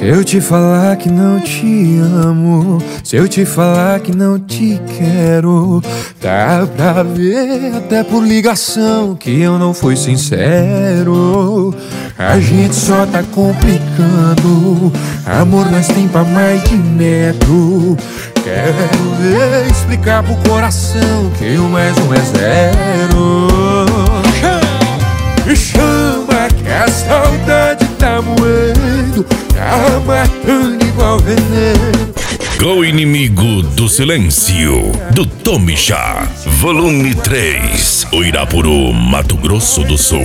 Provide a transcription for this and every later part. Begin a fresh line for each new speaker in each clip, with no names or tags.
Se eu te falar que não te amo, se eu te falar que não te quero, dá pra ver até por ligação que eu não fui sincero. A gente só tá complicando, amor nós tem pra mais de metro. Quero ver explicar pro coração que o mais um é zero. Me chama que a saudade tá moendo, tá matando igual veneno.
O Inimigo do Silêncio, do Tomicha, volume 3, o Irapuru, Mato Grosso do Sul.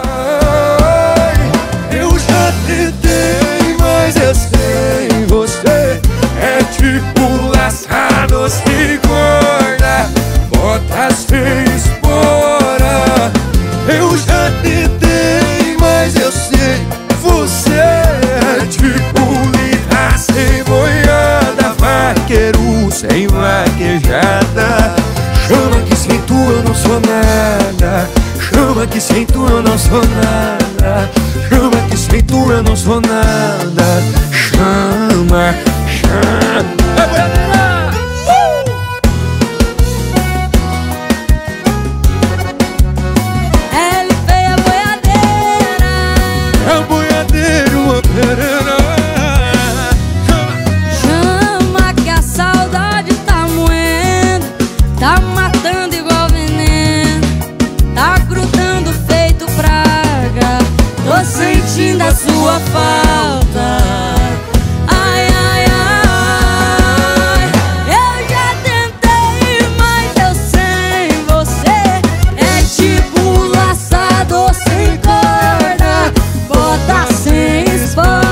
Eu já tentei, mas eu sei, você é tipo laçado sem corda, bota sem espora. Eu já tentei, mas eu sei, você é tipo lida sem boiada, vaqueiro sem vaquejada. Chama que sem tu eu não sou nada, chama que sem tu eu não sou nada, chama que sem tu eu não sou nada. Chama, chama.
Chama que a saudade tá moendo, tá matando igual veneno, tá grudando feito praga, tô sentindo a sua falta. Ai, ai, ai, eu já tentei, mas eu sem você é tipo laçador sem corda, bota sem espora.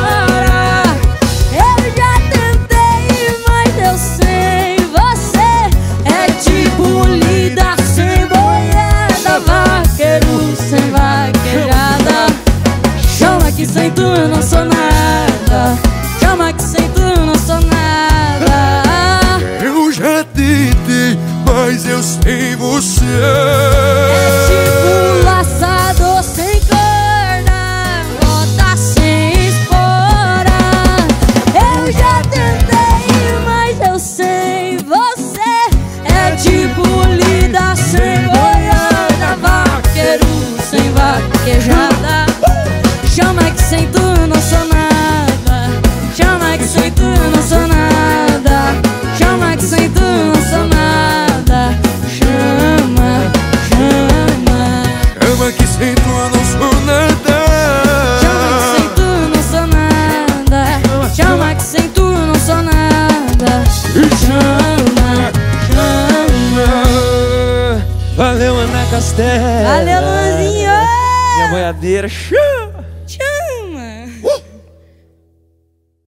Que sem tu eu não sou nada, chama que sem tu eu não sou nada.
Eu já tentei, mas eu sei você
é tipo laçador sem corda, bota sem espora. Eu já tentei, mas eu sei você é tipo lida sem boiada, vaqueiro sem vaquejada. Chama que sem tu eu não sou nada, chama que sem tu eu não sou nada, chama que sem tu eu não sou nada. Chama, chama.
Chama que sem tu eu não sou nada,
Chama que sem tu eu não sou nada, chama que sem tu eu não sou nada. Chama, chama.
Valeu, Ana Castelo.
Valeu, Luanzinho.
Minha boiadeira.